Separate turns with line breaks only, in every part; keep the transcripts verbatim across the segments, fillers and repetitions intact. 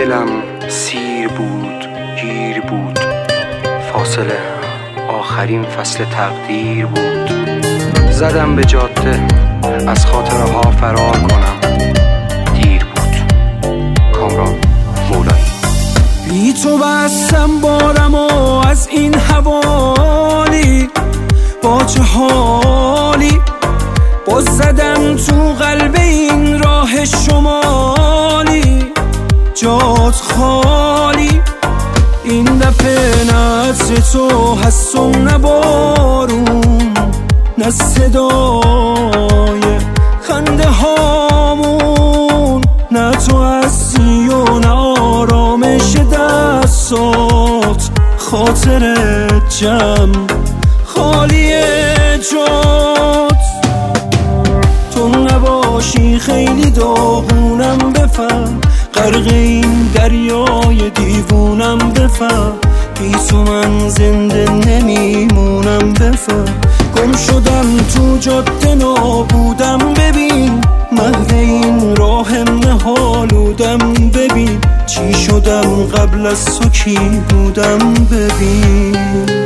دلم سیر بود گیر بود، فاصله آخرین فصل تقدیر بود. زدم به جاده از خاطره ها فرار کنم، دیر بود. کامران مولایی.
بی تو بستم بارم و از این حوالی، با چه حالی باز زدم تو قلب این راه شمالی. جات خالی این دفعه نه عطر تو هست و نه بارون، نه صدای خنده هامون، نه تو هستی و نه آرامش دستات. خاطرت جمع خالی جات، تو نباشی خیلی داغونم بفهم، غرق این دریای دیوونم بفهم. بی تو من زنده نمیمونم بفهم. گم شدم تو جاده نابودم ببین، مهد این راهم نهالودم ببین. چی شدم قبل از تو کی بودم ببین.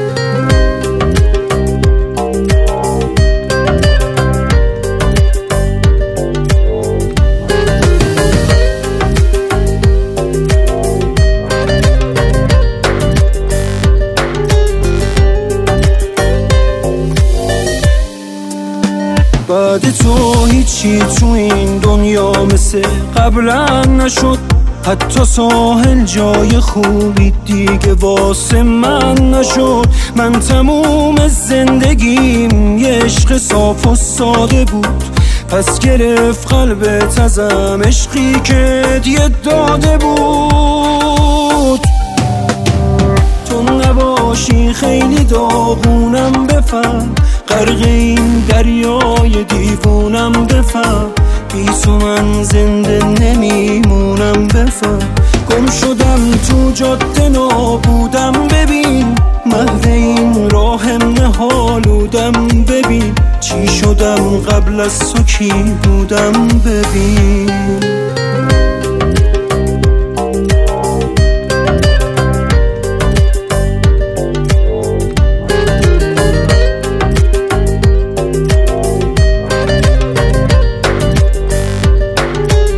بعد تو هیچی تو این دنیا مثل قبلا نشد، حتی ساحل جای خوبی دیگه واسه من نشد. من تموم زندگیم یه عشق صاف و ساده بود، پس گرفت قلبت ازم عشقی که دیگه داده بود. تو نباشی خیلی داغونم بفهم، غرق این دریای دیوونم بفهم. بی تو من زنده نمیمونم بفهم. گم شدم تو جاده نابودم ببین، مهد این راهم نهالودم ببین. چی شدم قبل از تو کی بودم ببین.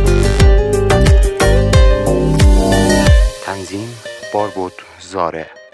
تنظیم باربود زاره.